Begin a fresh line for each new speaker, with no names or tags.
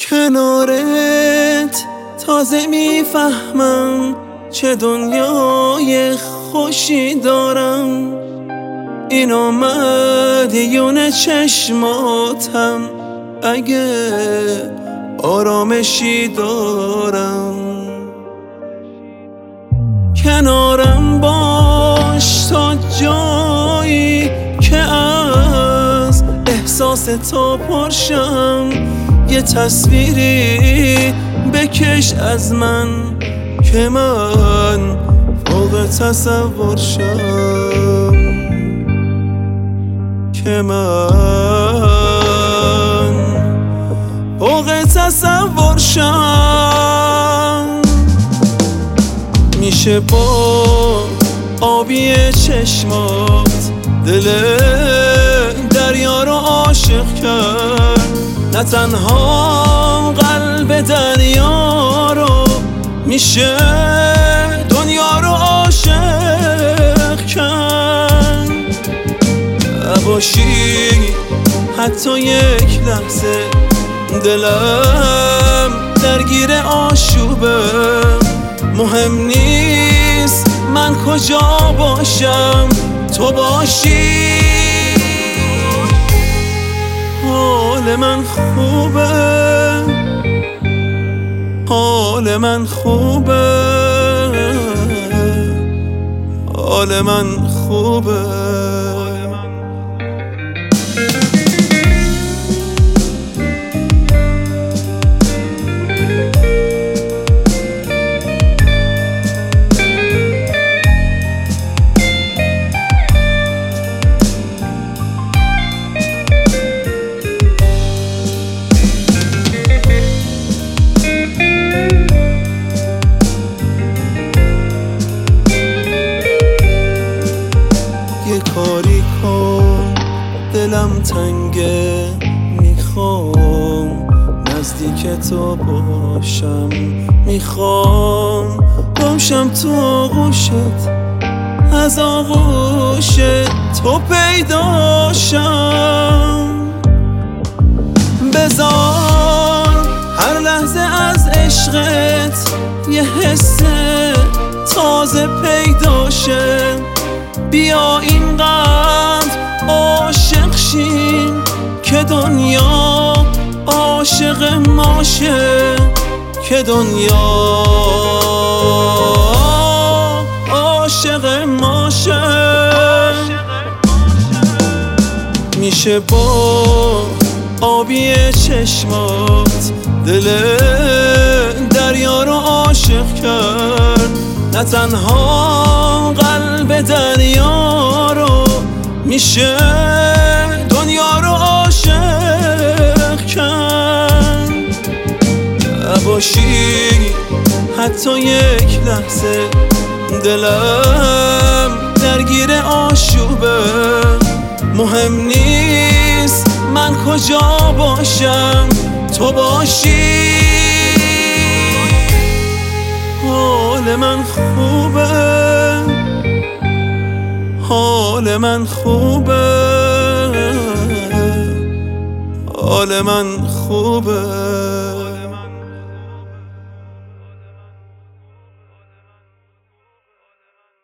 کنارت تازه میفهمم چه دنیای خوشی دارم. این مدیون چشماتم اگه آرامشی دارم. کنارم باش تا جایی که از احساس تو پرشم. یه تصویری بکش از من که من فوق تصور شم، که من فوق تصور شم. میشه با آبی چشمات دل دریا رو عاشق کرد، نه تنها قلب دریا رو، میشه دنیا رو عاشق کرد. نباشی حتی یک لحظه دلم درگیر آشوبه. مهم نیست من کجا باشم، تو باشی. حال من خوبه، حال من خوبه، حال من خوبه. یه کاری کن دلم تنگه، میخوام نزدیک تو باشم، میخوام باشم تو آغوشت، از آغوش تو پیداشم. بذار هر لحظه از عشقت یه حس تازه پیداشه. بیا اینقدر عاشق شیم که دنیا عاشق ماشه، که دنیا عاشق ماشه. میشه با آبی چشمات دل دریا رو عاشق کرد، نه تنها قلب دریا رو، میشه دنیا رو عاشق کرد. نباشی حتی یک لحظه دلم درگیر آشوبه. مهم نیست من کجا باشم، تو باشی. حال من خوبه، حال من خوبه، حال من خوبه.